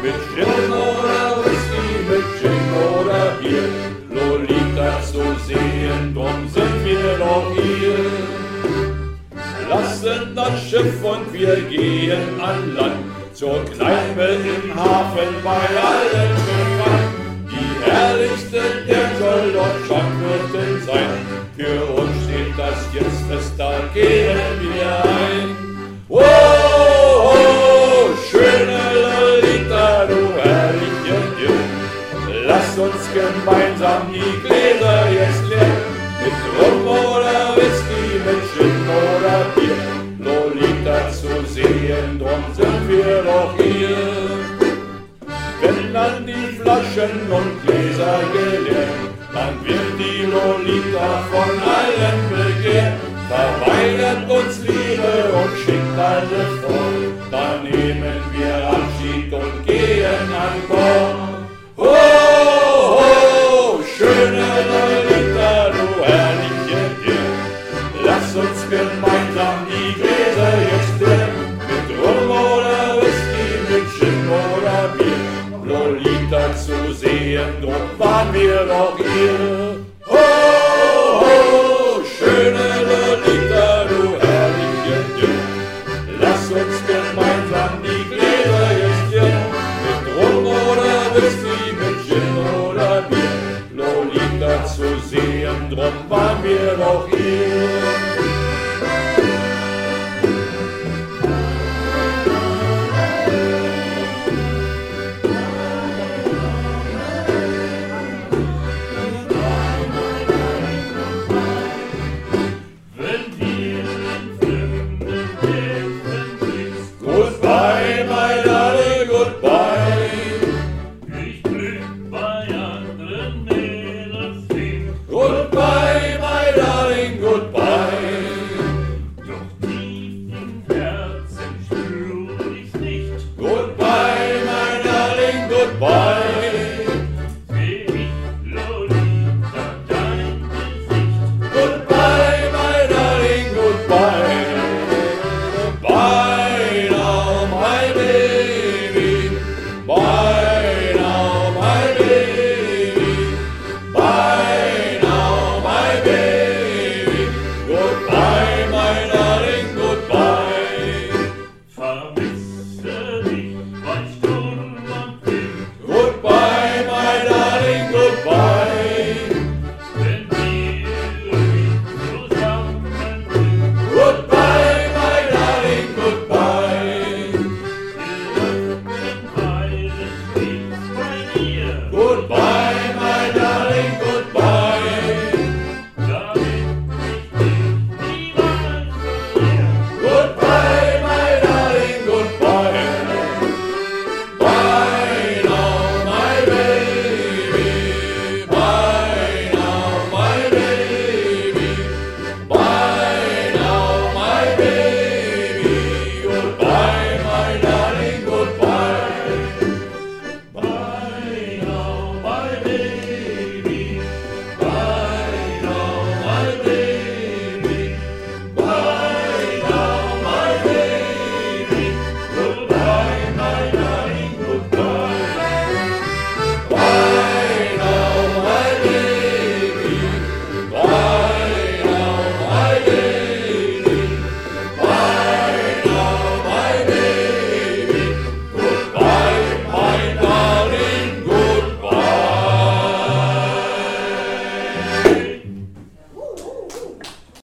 Mit Gin oder Whisky, mit Gin oder Bier, Lolita zu sehen, drum sind wir doch hier. Lassen das Schiff und wir gehen an Land, zur Kneipe im Hafen bei allen bekannt. Die herrlichste der soll dort Schankviertel sein, für uns steht das jetzt, da gehen wir ein. Oh, oh, schöne Lolita, du herrliche Dirn, lass uns gemeinsam die Gläser jetzt leeren, mit Rum oder Whisky, mit Gin oder Bier, Lolita zu sehen, drum sind wir doch hier. Wenn dann die Flaschen und Gläser geleert, dann wird die Lolita von allen begehrt, verweigert uns Liebe und schickt alle fort, dann nehmen wir Abschied und gehen an Bord. Oh, oh, schöne Lolita, du herrliche Dirn, lass uns gemeinsam die Gläser jetzt leeren, mit Rum oder Whisky, mit Gin oder Bier, Lolita zu sehen, drum waren wir doch